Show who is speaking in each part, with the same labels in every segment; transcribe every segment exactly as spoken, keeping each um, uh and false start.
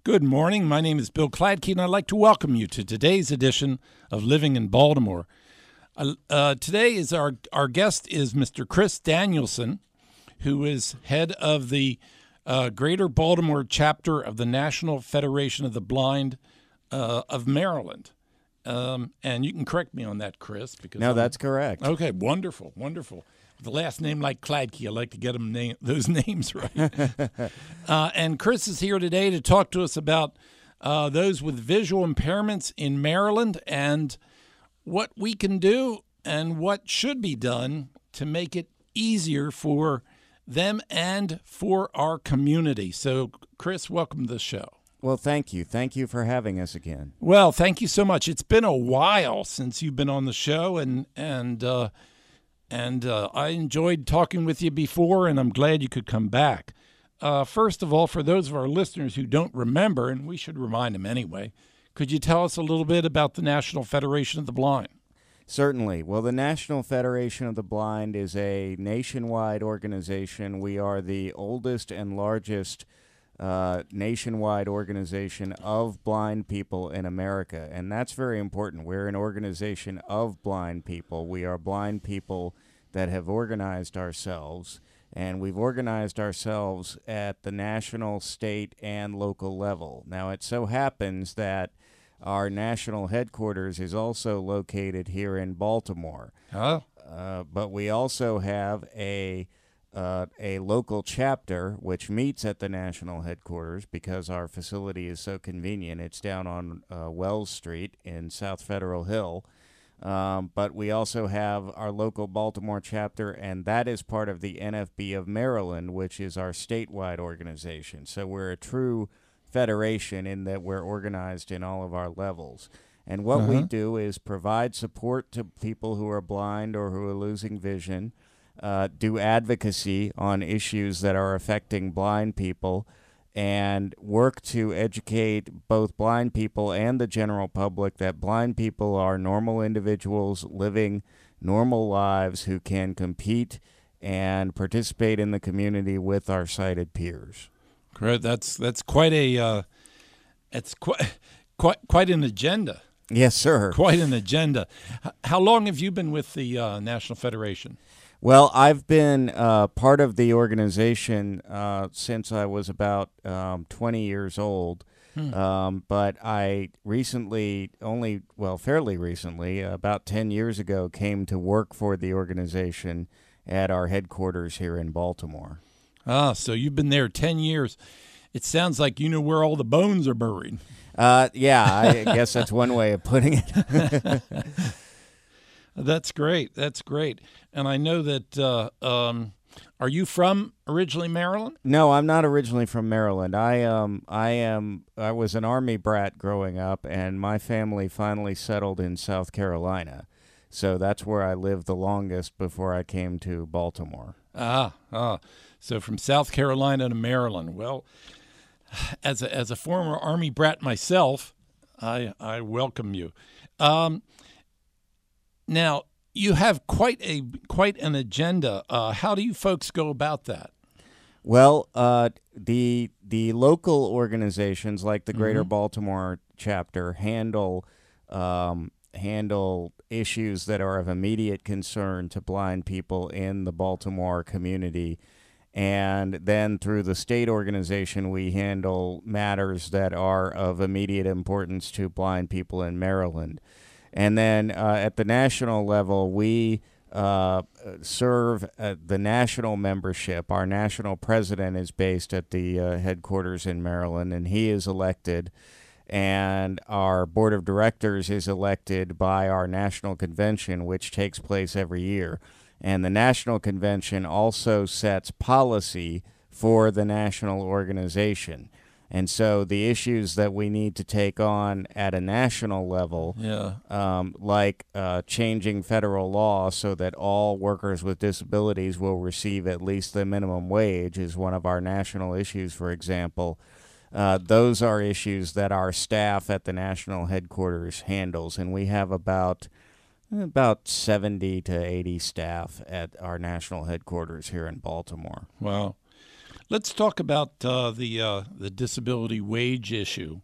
Speaker 1: Good morning. My name is Bill Kladke, and I'd like to welcome you to today's edition of Living in Baltimore. Uh, uh, today is our, our guest is Mister Chris Danielson, who is head of the uh, Greater Baltimore chapter of the National Federation of the Blind uh, of Maryland. Um, and you can correct me on that, Chris. Because
Speaker 2: no,
Speaker 1: I'm,
Speaker 2: that's correct.
Speaker 1: Okay, wonderful, wonderful. The last name like Kladke, I like to get them name, those names right. uh, and Chris is here today to talk to us about uh, those with visual impairments in Maryland and what we can do and what should be done to make it easier for them and for our community. So, Chris, welcome to the show.
Speaker 2: Well, thank you. Thank you for having us again.
Speaker 1: Well, thank you so much. It's been a while since you've been on the show, and and uh, and uh, I enjoyed talking with you before, and I'm glad you could come back. Uh, first of all, for those of our listeners who don't remember, and we should remind them anyway, could you tell us a little bit about the National Federation of the Blind?
Speaker 2: Certainly. Well, the National Federation of the Blind is a nationwide organization. We are the oldest and largest uh, nationwide organization of blind people in America, and that's very important. We're an organization of blind people. We are blind people that have organized ourselves, and we've organized ourselves at the national, state, and local level. Now, it so happens that our national headquarters is also located here in Baltimore.
Speaker 1: Oh.
Speaker 2: Uh, but we also have a uh, a local chapter which meets at the national headquarters because our facility is so convenient. It's down on uh, Wells Street in South Federal Hill. Um, but we also have our local Baltimore chapter, and that is part of the N F B of Maryland, which is our statewide organization. So we're a true federation in that we're organized in all of our levels. And what
Speaker 1: uh-huh.
Speaker 2: we do is provide support to people who are blind or who are losing vision, uh, do advocacy on issues that are affecting blind people, and work to educate both blind people and the general public that blind people are normal individuals living normal lives who can compete and participate in the community with our sighted peers.
Speaker 1: Great. That's that's quite a uh, it's quite quite quite an agenda.
Speaker 2: Yes, sir.
Speaker 1: Quite an agenda. H- how long have you been with the uh, National Federation?
Speaker 2: Well, I've been uh, part of the organization uh, since I was about um, twenty years old, hmm. um, but I recently, only, well, fairly recently, uh, about ten years ago, came to work for the organization at our headquarters here in Baltimore.
Speaker 1: Ah, so you've been there ten years. It sounds like you know where all the bones are buried.
Speaker 2: Uh, yeah, I guess that's one way of putting it.
Speaker 1: That's great. That's great. And I know that, uh, um, are you from originally Maryland?
Speaker 2: No, I'm not originally from Maryland. I um, I am. I was an Army brat growing up, and my family finally settled in South Carolina. So that's where I lived the longest before I came to Baltimore.
Speaker 1: Ah, ah. So from South Carolina to Maryland. Well, as a as a former Army brat myself, I I welcome you. Um, now you have quite a quite an agenda. Uh, how do you folks go about that?
Speaker 2: Well, uh, the the local organizations like the Greater
Speaker 1: Mm-hmm.
Speaker 2: Baltimore chapter handle um, handle issues that are of immediate concern to blind people in the Baltimore community. And then through the state organization, we handle matters that are of immediate importance to blind people in Maryland. And then uh, at the national level, we uh, serve uh, the national membership. Our national president is based at the uh, headquarters in Maryland, and he is elected. And our board of directors is elected by our national convention, which takes place every year. And the National Convention also sets policy for the national organization. And so the issues that we need to take on at a national level,
Speaker 1: Yeah.
Speaker 2: um, like uh, changing federal law so that all workers with disabilities will receive at least the minimum wage is one of our national issues, for example. Uh, those are issues that our staff at the national headquarters handles, and we have about about seventy to eighty staff at our national headquarters here in Baltimore.
Speaker 1: Wow. Let's talk about uh, the uh, the disability wage issue.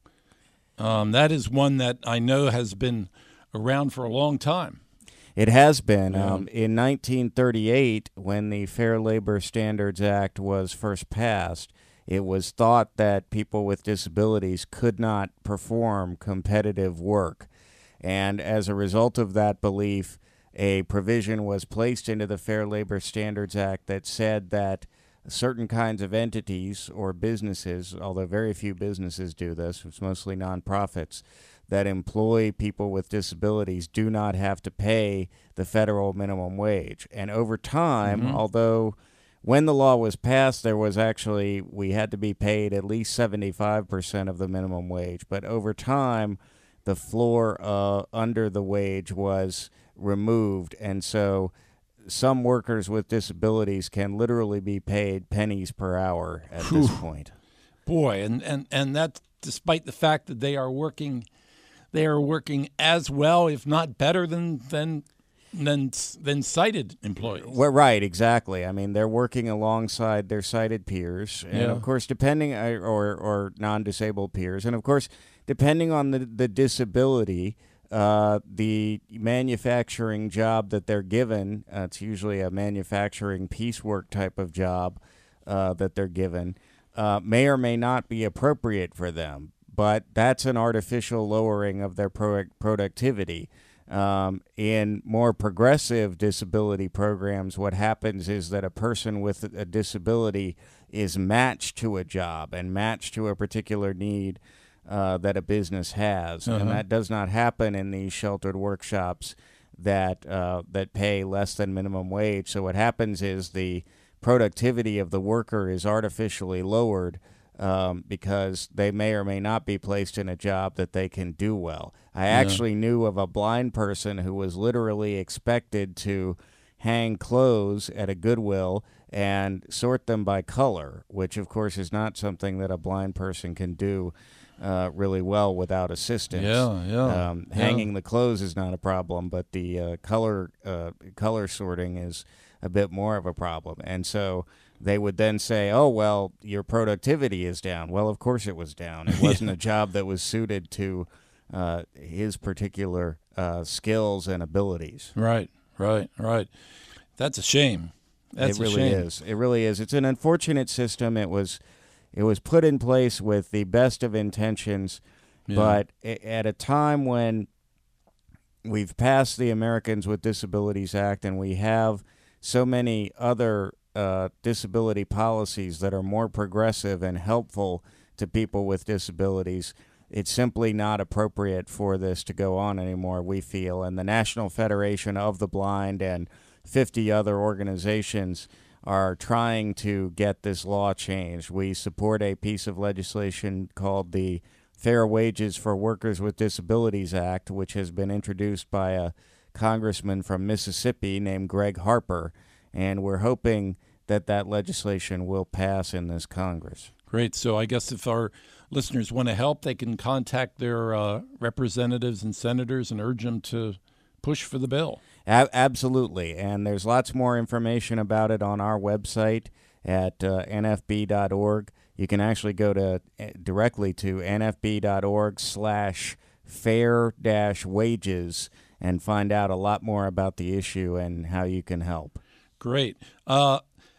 Speaker 1: Um, that is one that I know has been around for a long time.
Speaker 2: It has been.
Speaker 1: Yeah.
Speaker 2: Um, in nineteen thirty-eight, when the Fair Labor Standards Act was first passed, it was thought that people with disabilities could not perform competitive work. And as a result of that belief, a provision was placed into the Fair Labor Standards Act that said that certain kinds of entities or businesses, although very few businesses do this, it's mostly nonprofits, that employ people with disabilities do not have to pay the federal minimum wage. And over time, mm-hmm. although when the law was passed, there was actually, we had to be paid at least seventy-five percent of the minimum wage. But over time, the floor uh, under the wage was removed. And so some workers with disabilities can literally be paid pennies per hour at Whew. this point.
Speaker 1: Boy, and, and, and that's despite the fact that they are working they are working as well, if not better than than than than sighted employees.
Speaker 2: Well, right, exactly. I mean, they're working alongside their sighted peers, and yeah. of course, depending or or non-disabled peers, and of course, depending on the the disability. Uh, the manufacturing job that they're given, uh, it's usually a manufacturing piecework type of job uh, that they're given, uh, may or may not be appropriate for them. But that's an artificial lowering of their pro- productivity. Um, in more progressive disability programs, what happens is that a person with a disability is matched to a job and matched to a particular need Uh, that a business has, uh-huh. and that does not happen in these sheltered workshops that uh, that pay less than minimum wage. So what happens is the productivity of the worker is artificially lowered um, because they may or may not be placed in a job that they can do well. I yeah. actually knew of a blind person who was literally expected to hang clothes at a Goodwill and sort them by color, which of course is not something that a blind person can do Uh, really well without assistance.
Speaker 1: Yeah, yeah.
Speaker 2: Um,
Speaker 1: yeah.
Speaker 2: Hanging the clothes is not a problem, but the uh, color uh, color sorting is a bit more of a problem. And so they would then say, "Oh, well, your productivity is down." Well, of course it was down. It wasn't a job that was suited to uh, his particular uh, skills and abilities.
Speaker 1: Right, right, right. That's a shame. That's
Speaker 2: it really
Speaker 1: a shame.
Speaker 2: is. It really is. It's an unfortunate system. It was. It was put in place with the best of intentions, yeah. but at a time when we've passed the Americans with Disabilities Act and we have so many other uh, disability policies that are more progressive and helpful to people with disabilities, it's simply not appropriate for this to go on anymore, we feel. And the National Federation of the Blind and fifty other organizations are trying to get this law changed. We support a piece of legislation called the Fair Wages for Workers with Disabilities Act, which has been introduced by a congressman from Mississippi named Greg Harper, and we're hoping that that legislation will pass in this Congress.
Speaker 1: Great. So I guess if our listeners want to help, they can contact their uh, representatives and senators and urge them to push for the bill.
Speaker 2: A- absolutely, and there's lots more information about it on our website at uh, N F B dot org. You can actually go to uh, directly to N F B dot org slash fair dash wages and find out a lot more about the issue and how you can help.
Speaker 1: Great. Uh,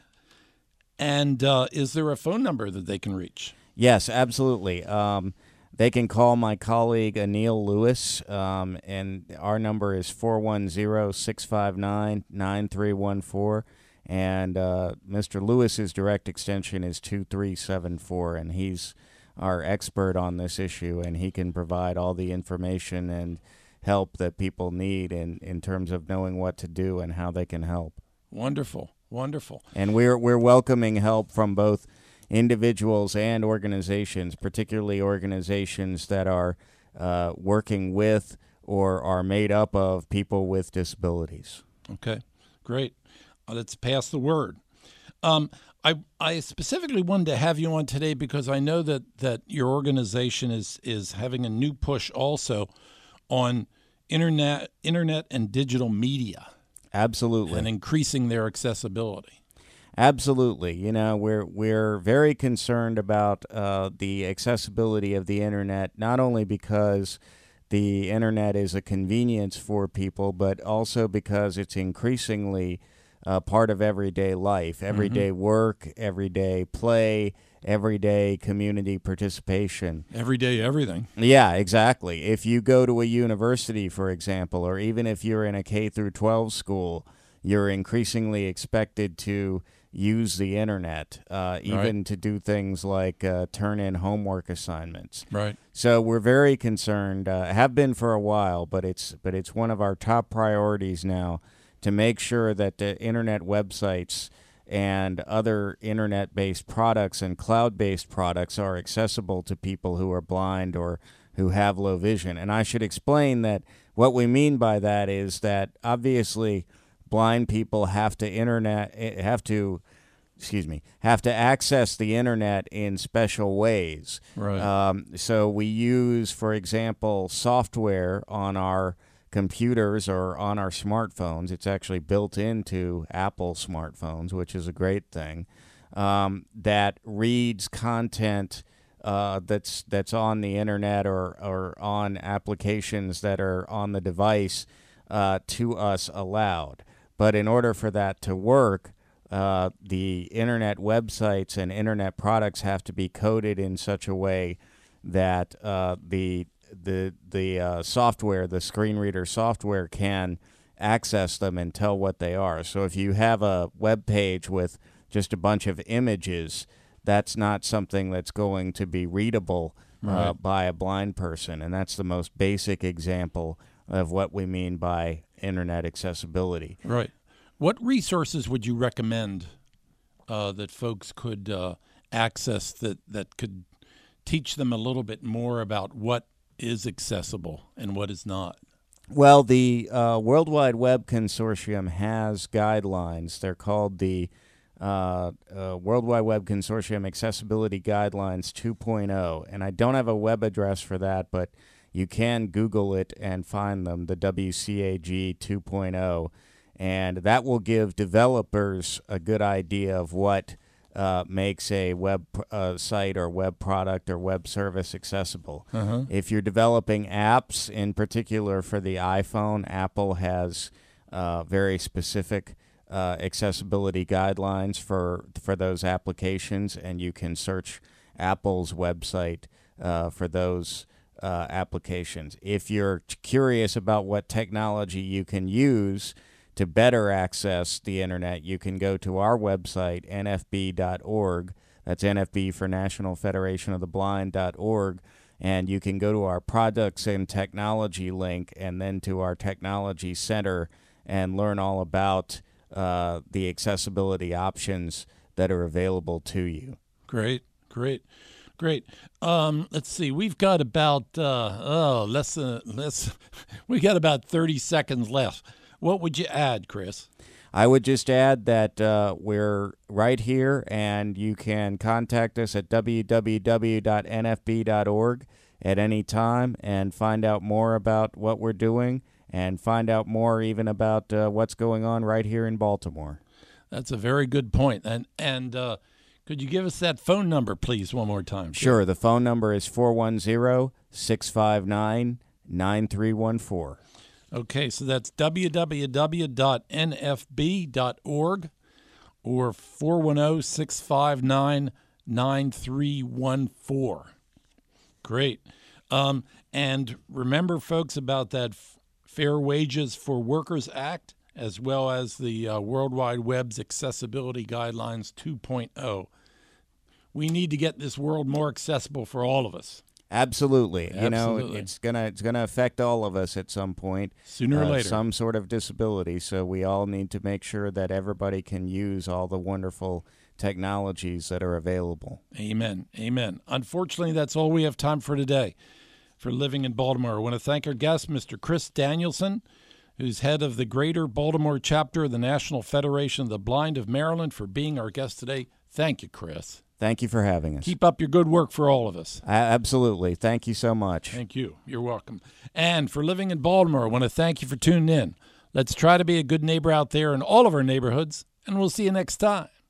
Speaker 1: and uh, is there a phone number that they can reach?
Speaker 2: Yes, absolutely. Um, They can call my colleague Anil Lewis, um, and our number is four one zero, six five nine, nine three one four, and uh, Mister Lewis's direct extension is two three seven four, and he's our expert on this issue, and he can provide all the information and help that people need in, in terms of knowing what to do and how they can help.
Speaker 1: Wonderful, wonderful.
Speaker 2: And we're we're welcoming help from both individuals and organizations, particularly organizations that are uh, working with or are made up of people with disabilities.
Speaker 1: Okay, great. Uh, let's pass the word. Um, I I specifically wanted to have you on today because I know that, that your organization is is having a new push also on internet internet and digital media.
Speaker 2: Absolutely.
Speaker 1: And increasing their accessibility.
Speaker 2: Absolutely. You know, we're we're very concerned about uh, the accessibility of the internet, not only because the internet is a convenience for people, but also because it's increasingly uh, part of everyday life, everyday mm-hmm. work, everyday play, everyday community participation.
Speaker 1: Everyday everything.
Speaker 2: Yeah, exactly. If you go to a university, for example, or even if you're in a K through twelve school, you're increasingly expected to use the internet, uh, even
Speaker 1: right.
Speaker 2: to do things like uh, turn in homework assignments.
Speaker 1: Right.
Speaker 2: So we're very concerned, uh, have been for a while, but it's but it's one of our top priorities now to make sure that the internet websites and other internet-based products and cloud-based products are accessible to people who are blind or who have low vision. And I should explain that what we mean by that is that obviously blind people have to internet have to excuse me have to access the internet in special ways.
Speaker 1: Right.
Speaker 2: Um, so we use, for example, software on our computers or on our smartphones. It's actually built into Apple smartphones, which is a great thing. Um, that reads content uh, that's that's on the internet or or on applications that are on the device uh, to us aloud. But in order for that to work, uh, the internet websites and internet products have to be coded in such a way that uh, the the the uh, software, the screen reader software, can access them and tell what they are. So if you have a web page with just a bunch of images, that's not something that's going to be readable uh, right. by a blind person. And that's the most basic example of what we mean by internet accessibility.
Speaker 1: Right. What resources would you recommend uh, that folks could uh, access that, that could teach them a little bit more about what is accessible and what is not?
Speaker 2: Well, the uh, World Wide Web Consortium has guidelines. They're called the uh, uh, World Wide Web Consortium Accessibility Guidelines two point oh, and I don't have a web address for that, but you can Google it and find them, the W C A G two point oh, and that will give developers a good idea of what uh, makes a web uh, site or web product or web service accessible.
Speaker 1: Uh-huh.
Speaker 2: If you're developing apps, in particular for the iPhone, Apple has uh, very specific uh, accessibility guidelines for, for those applications, and you can search Apple's website uh, for those Uh, applications. If you're curious about what technology you can use to better access the internet, you can go to our website, N F B dot org. That's N F B for National Federation of the Blind dot org. And you can go to our products and technology link and then to our technology center and learn all about uh, the accessibility options that are available to you.
Speaker 1: Great, great. Great. Um, let's see. We've got about uh, oh less than less. We got about thirty seconds left. What would you add, Chris?
Speaker 2: I would just add that uh, we're right here, and you can contact us at w w w dot n f b dot org at any time and find out more about what we're doing and find out more even about uh, what's going on right here in Baltimore.
Speaker 1: That's a very good point. And and. Uh, Could you give us that phone number, please, one more time?
Speaker 2: Sure. The phone number is four one zero, six five nine, nine three one four.
Speaker 1: Okay, so that's w w w dot n f b dot org or four one zero, six five nine, nine three one four. Great. Um, and remember, folks, about that Fair Wages for Workers Act, as well as the uh, World Wide Web's Accessibility Guidelines two point oh. We need to get this world more accessible for all of us.
Speaker 2: Absolutely. You
Speaker 1: Absolutely.
Speaker 2: know, it's gonna it's gonna affect all of us at some point.
Speaker 1: Sooner or
Speaker 2: uh,
Speaker 1: later.
Speaker 2: Some sort of disability. So we all need to make sure that everybody can use all the wonderful technologies that are available.
Speaker 1: Amen. Amen. Unfortunately, that's all we have time for today for Living in Baltimore. I want to thank our guest, Mister Chris Danielson, who's head of the Greater Baltimore chapter of the National Federation of the Blind of Maryland, for being our guest today. Thank you, Chris.
Speaker 2: Thank you for having us.
Speaker 1: Keep up your good work for all of us.
Speaker 2: Uh, absolutely. Thank you so much.
Speaker 1: Thank you. You're welcome. And for Living in Baltimore, I want to thank you for tuning in. Let's try to be a good neighbor out there in all of our neighborhoods, and we'll see you next time.